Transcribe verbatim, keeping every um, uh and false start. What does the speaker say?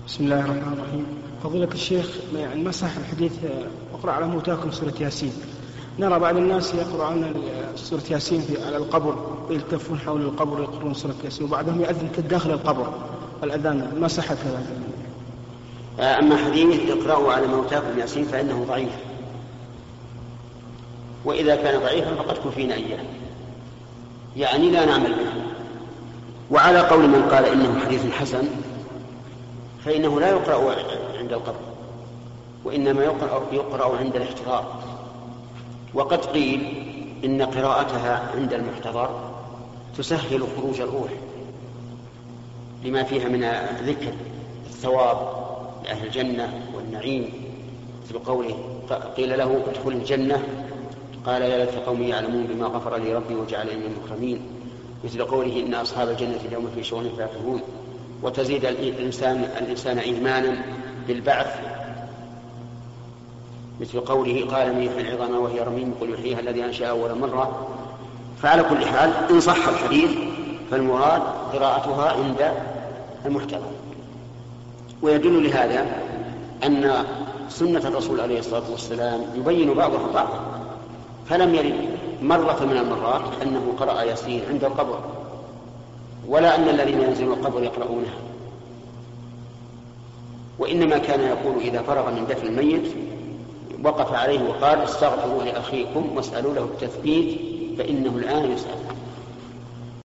بسم الله الرحمن الرحيم. فضيلة الشيخ، يعني ما صح الحديث اقرأ على موتاكم سورة ياسين؟ نرى بعض الناس يقرؤون سورة ياسين في على القبر ويلتفون حول القبر ويقرؤون سورة ياسين، وبعضهم يأذن داخل القبر الأذان، ما صح كذا؟ أما حديث اقرأوا على موتاكم ياسين فإنه ضعيف، وإذا كان ضعيفا فقد كفينا إياه، يعني لا نعمل به. وعلى قول من قال إنه حديث حسن فإنه لا يقرأ عند القبر، وإنما يقرأ, يقرأ عند الاحتضار. وقد قيل إن قراءتها عند المحتضر تسهل خروج الروح لما فيها من ذكر الثواب لأهل الجنة والنعيم، مثل قوله قيل له ادخل الجنة قال يا ليت قومي يعلمون بما غفر لي ربي وجعلني من المكرمين، مثل قوله إن أصحاب الجنة اليوم في شغل فاكهون. وتزيد الإنسان, الإنسان إيمانا بالبعث، مثل قوله قال من يحيي العظام وهي رميم قل يحييها الذي أنشأها أول مرة. فعلى كل حال إن صح الحديث فالمراد قراءتها عند المحتضر. ويدل لهذا أن سنة الرسول عليه الصلاة والسلام يبين بعضها بعضا، فلم يرد مرة من المرات أنه قرأ ياسين عند القبر، ولا أن الذين ينزلون القبر يقرؤونها، وإنما كان يقول إذا فرغ من دفن الميت وقف عليه وقال استغفروا لأخيكم واسألوا له التثبيت فإنه الآن يسأل.